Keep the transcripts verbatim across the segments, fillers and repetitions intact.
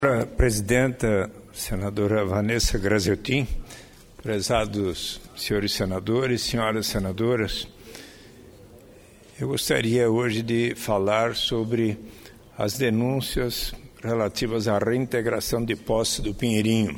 Senhora Presidenta, senadora Vanessa Graziotin, prezados senhores senadores, senhoras senadoras, eu gostaria hoje de falar sobre as denúncias relativas à reintegração de posse do Pinheirinho.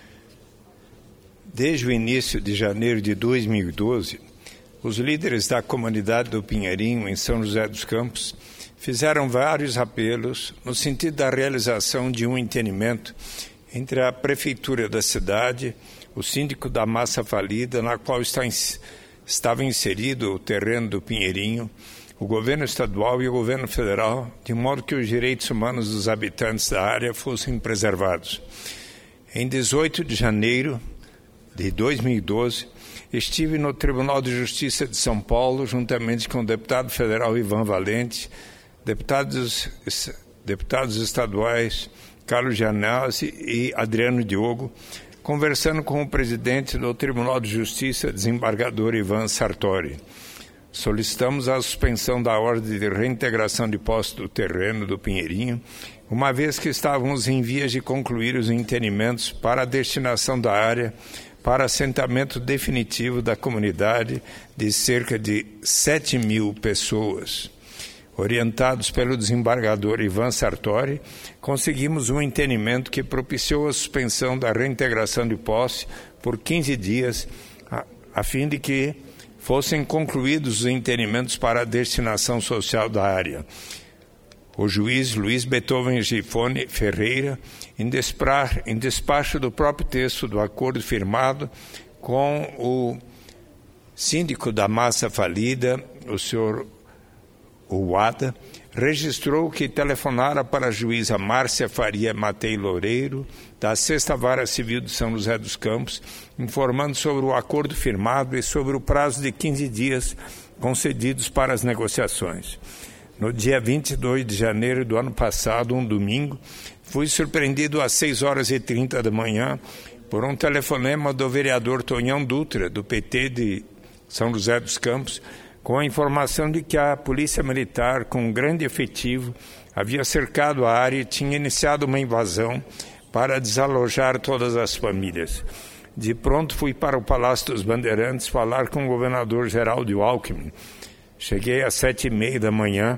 Desde o início de janeiro de dois mil e doze, os líderes da comunidade do Pinheirinho, em São José dos Campos, fizeram vários apelos no sentido da realização de um entendimento entre a prefeitura da cidade, o síndico da massa falida, na qual está, estava inserido o terreno do Pinheirinho, o governo estadual e o governo federal, de modo que os direitos humanos dos habitantes da área fossem preservados. Em dezoito de janeiro de dois mil e doze, estive no Tribunal de Justiça de São Paulo, juntamente com o deputado federal Ivan Valente, deputados, deputados estaduais Carlos Gianazzi e Adriano Diogo, conversando com o presidente do Tribunal de Justiça, desembargador Ivan Sartori. Solicitamos a suspensão da ordem de reintegração de posse do terreno do Pinheirinho, uma vez que estávamos em vias de concluir os entendimentos para a destinação da área para assentamento definitivo da comunidade de cerca de sete mil pessoas. Orientados pelo desembargador Ivan Sartori, conseguimos um entendimento que propiciou a suspensão da reintegração de posse por quinze dias, a, a fim de que fossem concluídos os entendimentos para a destinação social da área. O juiz Luiz Beethoven Gifone Ferreira, em, desprar, em despacho do próprio texto do acordo firmado com o síndico da massa falida, o senhor Uada, registrou que telefonara para a juíza Márcia Faria Matei Loureiro, da sexta Vara Civil de São José dos Campos, informando sobre o acordo firmado e sobre o prazo de quinze dias concedidos para as negociações. No dia vinte e dois de janeiro do ano passado, um domingo, fui surpreendido às seis horas e trinta da manhã por um telefonema do vereador Tonhão Dutra, do P T de São José dos Campos, com a informação de que a Polícia Militar, com um grande efetivo, havia cercado a área e tinha iniciado uma invasão para desalojar todas as famílias. De pronto fui para o Palácio dos Bandeirantes falar com o governador Geraldo Alckmin. Cheguei às sete e meia da manhã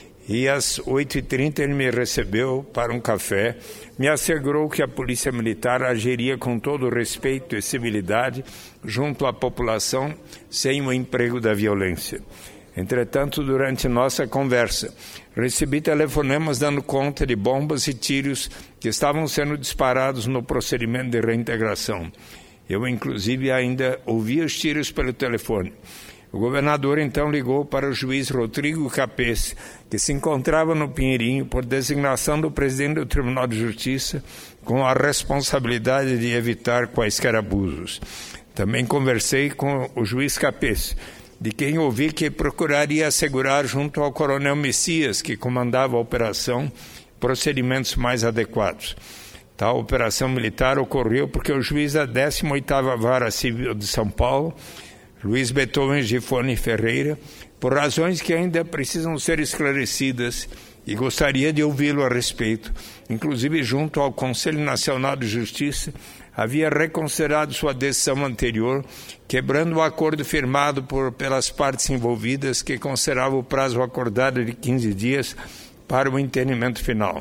e às oito e trinta ele me recebeu para um café, me assegurou que a Polícia Militar agiria com todo respeito e civilidade junto à população, sem o emprego da violência. Entretanto, durante nossa conversa, recebi telefonemas dando conta de bombas e tiros que estavam sendo disparados no procedimento de reintegração. Eu, inclusive, ainda ouvi os tiros pelo telefone. O governador então ligou para o juiz Rodrigo Capês, que se encontrava no Pinheirinho por designação do presidente do Tribunal de Justiça, com a responsabilidade de evitar quaisquer abusos. Também conversei com o juiz Capês, de quem ouvi que procuraria assegurar junto ao coronel Messias, que comandava a operação, procedimentos mais adequados. Tal operação militar ocorreu porque o juiz da décima oitava Vara Civil de São Paulo, Luiz Beethoven Gifone Ferreira, por razões que ainda precisam ser esclarecidas e gostaria de ouvi-lo a respeito, inclusive junto ao Conselho Nacional de Justiça, havia reconsiderado sua decisão anterior, quebrando o acordo firmado por, pelas partes envolvidas, que considerava o prazo acordado de quinze dias para o entendimento final.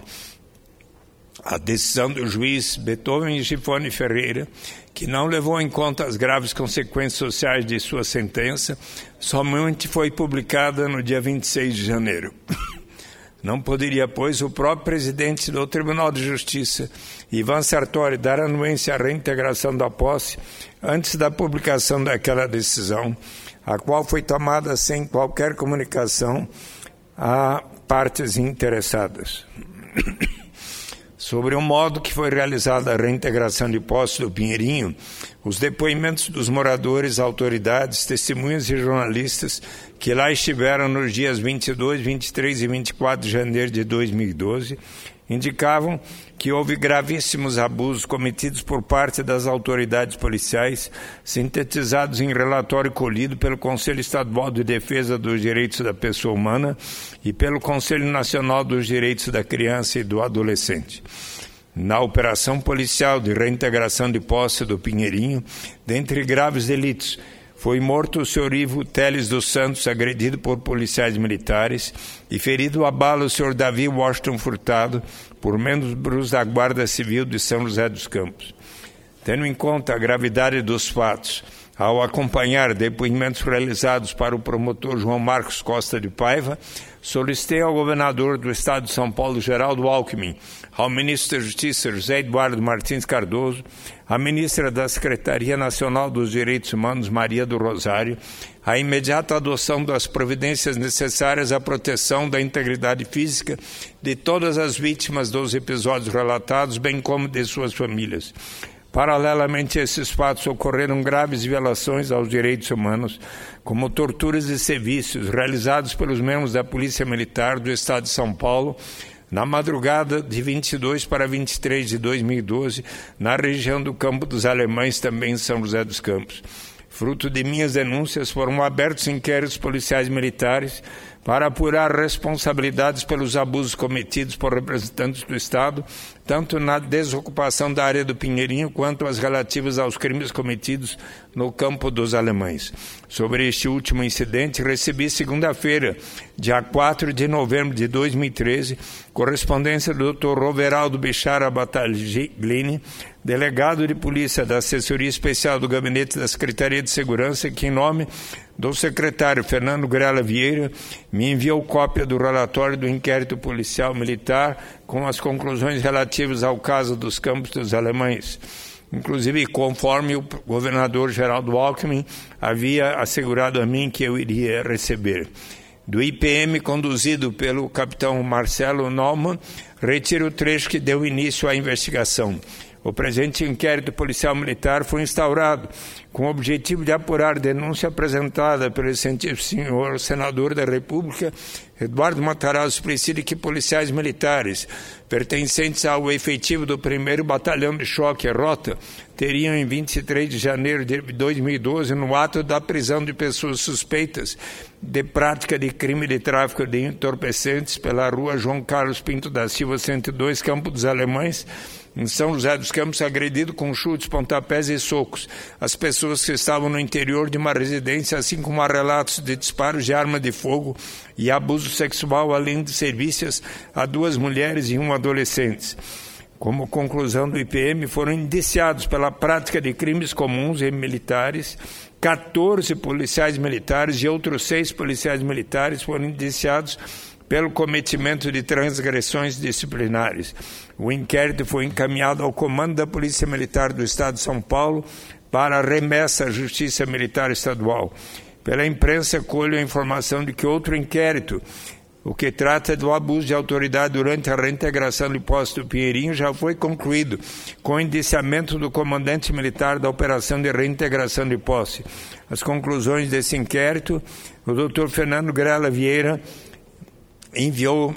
A decisão do juiz Beethoven Gifone Ferreira, que não levou em conta as graves consequências sociais de sua sentença, somente foi publicada no dia vinte e seis de janeiro. Não poderia, pois, o próprio presidente do Tribunal de Justiça, Ivan Sartori, dar anuência à reintegração da posse antes da publicação daquela decisão, a qual foi tomada sem qualquer comunicação a partes interessadas. Sobre o modo que foi realizada a reintegração de posse do Pinheirinho, os depoimentos dos moradores, autoridades, testemunhas e jornalistas que lá estiveram nos dias vinte e dois, vinte e três e vinte e quatro de janeiro de dois mil e doze indicavam que houve gravíssimos abusos cometidos por parte das autoridades policiais, sintetizados em relatório colhido pelo Conselho Estadual de Defesa dos Direitos da Pessoa Humana e pelo Conselho Nacional dos Direitos da Criança e do Adolescente. na operação policial de reintegração de posse do Pinheirinho, dentre graves delitos. Foi morto o senhor Ivo Teles dos Santos, agredido por policiais militares, e ferido a bala o senhor Davi Washington Furtado, por membros da Guarda Civil de São José dos Campos. Tendo em conta a gravidade dos fatos, ao acompanhar depoimentos realizados para o promotor João Marcos Costa de Paiva, solicitei ao governador do Estado de São Paulo, Geraldo Alckmin, ao ministro da Justiça, José Eduardo Martins Cardoso, à ministra da Secretaria Nacional dos Direitos Humanos, Maria do Rosário, a imediata adoção das providências necessárias à proteção da integridade física de todas as vítimas dos episódios relatados, bem como de suas famílias. Paralelamente a esses fatos, ocorreram graves violações aos direitos humanos, como torturas e serviços realizados pelos membros da Polícia Militar do Estado de São Paulo, na madrugada de vinte e dois para vinte e três de dois mil e doze, na região do Campo dos Alemães, também em São José dos Campos. Fruto de minhas denúncias, foram abertos inquéritos policiais militares para apurar responsabilidades pelos abusos cometidos por representantes do Estado, tanto na desocupação da área do Pinheirinho quanto as relativas aos crimes cometidos no Campo dos Alemães. Sobre este último incidente, recebi segunda-feira, dia quatro de novembro de dois mil e treze, correspondência do doutor Roveraldo Bichara Battaglini, delegado de polícia da Assessoria Especial do Gabinete da Secretaria de Segurança, que, em nome do secretário Fernando Grela Vieira, me enviou cópia do relatório do inquérito policial militar com as conclusões relativas ao caso dos Campos dos Alemães. Inclusive, conforme o governador Geraldo Alckmin havia assegurado a mim que eu iria receber. Do I P M conduzido pelo capitão Marcelo Naumann, retiro o trecho que deu início à investigação. O presente inquérito policial militar foi instaurado com o objetivo de apurar denúncia apresentada pelo excelentíssimo senhor senador da República, Eduardo Matarazzo Suplicy, que policiais militares pertencentes ao efetivo do primeiro Batalhão de Choque, Rota, teriam em vinte e três de janeiro de dois mil e doze, no ato da prisão de pessoas suspeitas de prática de crime de tráfico de entorpecentes pela rua João Carlos Pinto da Silva, cento e dois, Campo dos Alemães, em São José dos Campos, agredido com chutes, pontapés e socos as pessoas que estavam no interior de uma residência, assim como há relatos de disparos de arma de fogo e abuso sexual, além de serviços a duas mulheres e um adolescente. Como conclusão do I P M, foram indiciados pela prática de crimes comuns e militares, quatorze policiais militares e outros seis policiais militares foram indiciados pelo cometimento de transgressões disciplinares. O inquérito foi encaminhado ao Comando da Polícia Militar do Estado de São Paulo para remessa à Justiça Militar Estadual. Pela imprensa, colho a informação de que outro inquérito, o que trata do abuso de autoridade durante a reintegração de posse do Pinheirinho, já foi concluído, com o indiciamento do comandante militar da operação de reintegração de posse. As conclusões desse inquérito, o doutor Fernando Grela Vieira enviou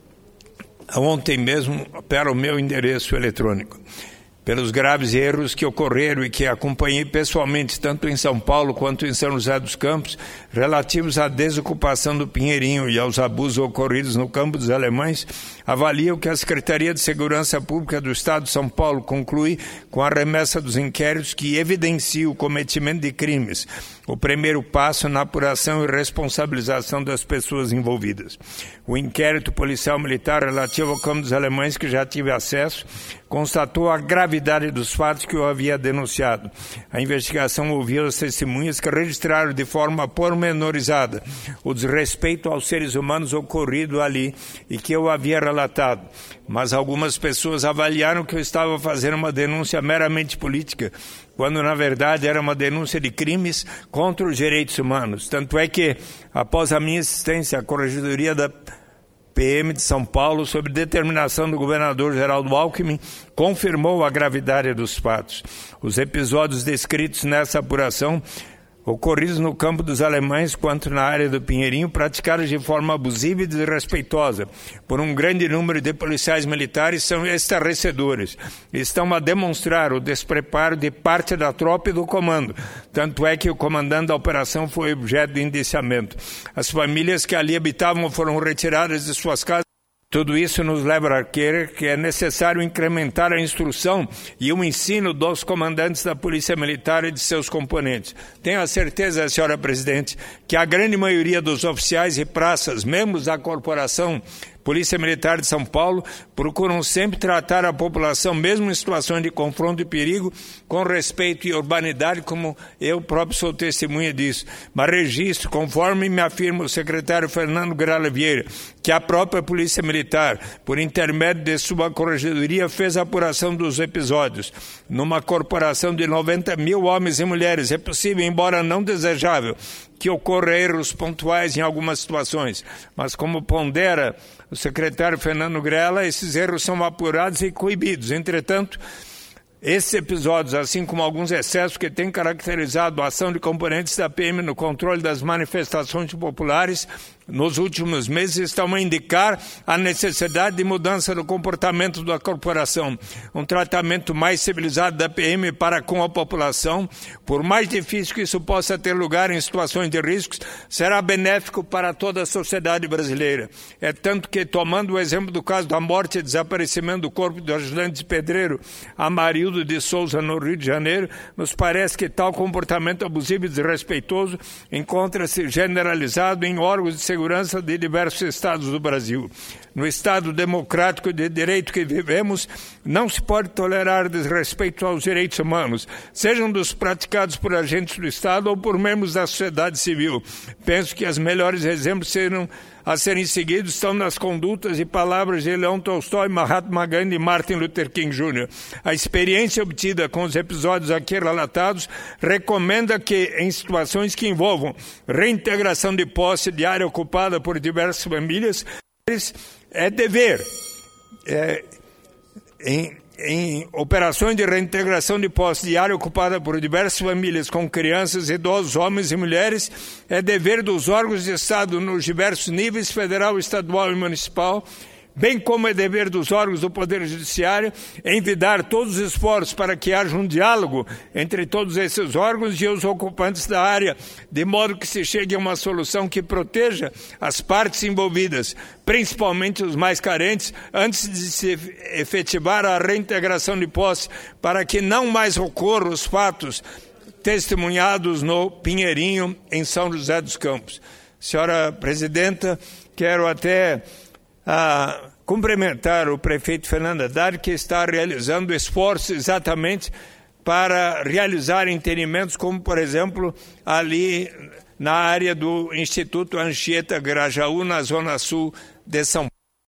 ontem mesmo para o meu endereço eletrônico. Pelos graves erros que ocorreram e que acompanhei pessoalmente, tanto em São Paulo quanto em São José dos Campos, relativos à desocupação do Pinheirinho e aos abusos ocorridos no Campo dos Alemães, avalio que a Secretaria de Segurança Pública do Estado de São Paulo conclui com a remessa dos inquéritos que evidencia o cometimento de crimes, o primeiro passo na apuração e responsabilização das pessoas envolvidas. O inquérito policial militar relativo ao Campo dos Alemães, que já tive acesso, constatou a gravidade dos fatos que eu havia denunciado. A investigação ouviu as testemunhas que registraram de forma pormenorizada o desrespeito aos seres humanos ocorrido ali e que eu havia relatado. Mas algumas pessoas avaliaram que eu estava fazendo uma denúncia meramente política, quando na verdade era uma denúncia de crimes contra os direitos humanos. Tanto é que, após a minha assistência à Corregedoria da P M de São Paulo, sob determinação do governador Geraldo Alckmin, confirmou a gravidade dos fatos. Os episódios descritos nessa apuração, ocorridos no Campo dos Alemães quanto na área do Pinheirinho, praticados de forma abusiva e desrespeitosa por um grande número de policiais militares, são estarrecedores. Estão a demonstrar o despreparo de parte da tropa e do comando. Tanto é que o comandante da operação foi objeto de indiciamento. As famílias que ali habitavam foram retiradas de suas casas Tudo isso nos leva a crer que é necessário incrementar a instrução e o ensino dos comandantes da Polícia Militar e de seus componentes. Tenho a certeza, senhora presidente, que a grande maioria dos oficiais e praças, membros da corporação Polícia Militar de São Paulo, procuram sempre tratar a população, mesmo em situações de confronto e perigo, com respeito e urbanidade, como eu próprio sou testemunha disso. Mas registro, conforme me afirma o secretário Fernando Grala Vieira, que a própria Polícia Militar, por intermédio de sua corregedoria, fez a apuração dos episódios. Numa corporação de noventa mil homens e mulheres, é possível, embora não desejável, que ocorra erros pontuais em algumas situações, mas como pondera o secretário Fernando Grela, esses erros são apurados e coibidos. Entretanto, esses episódios, assim como alguns excessos que têm caracterizado a ação de componentes da P M no controle das manifestações populares nos últimos meses, estão a indicar a necessidade de mudança do comportamento da corporação. Um tratamento mais civilizado da P M para com a população, por mais difícil que isso possa ter lugar em situações de riscos, será benéfico para toda a sociedade brasileira. É tanto que, tomando o exemplo do caso da morte e desaparecimento do corpo do ajudante de pedreiro Amarildo de Souza no Rio de Janeiro, nos parece que tal comportamento abusivo e desrespeitoso encontra-se generalizado em órgãos de segurança de diversos estados do Brasil. No Estado democrático de direito que vivemos, não se pode tolerar desrespeito aos direitos humanos, sejam dos praticados por agentes do Estado ou por membros da sociedade civil. Penso que os melhores exemplos serão a serem seguidos estão nas condutas e palavras de Leão Tolstói, Mahatma Gandhi e Martin Luther King Júnior A experiência obtida com os episódios aqui relatados recomenda que, em situações que envolvam reintegração de posse de área ocupada por diversas famílias, é dever, é, em, em operações de reintegração de posse de área ocupada por diversas famílias com crianças, idosos, homens e mulheres, é dever dos órgãos de Estado nos diversos níveis, federal, estadual e municipal, bem como é dever dos órgãos do Poder Judiciário envidar todos os esforços para que haja um diálogo entre todos esses órgãos e os ocupantes da área, de modo que se chegue a uma solução que proteja as partes envolvidas, principalmente os mais carentes, antes de se efetivar a reintegração de posse, para que não mais ocorram os fatos testemunhados no Pinheirinho, em São José dos Campos. Senhora Presidenta, quero até a cumprimentar o prefeito Fernando Haddad, que está realizando esforços exatamente para realizar entendimentos como, por exemplo, ali na área do Instituto Anchieta Grajaú, na zona sul de São Paulo.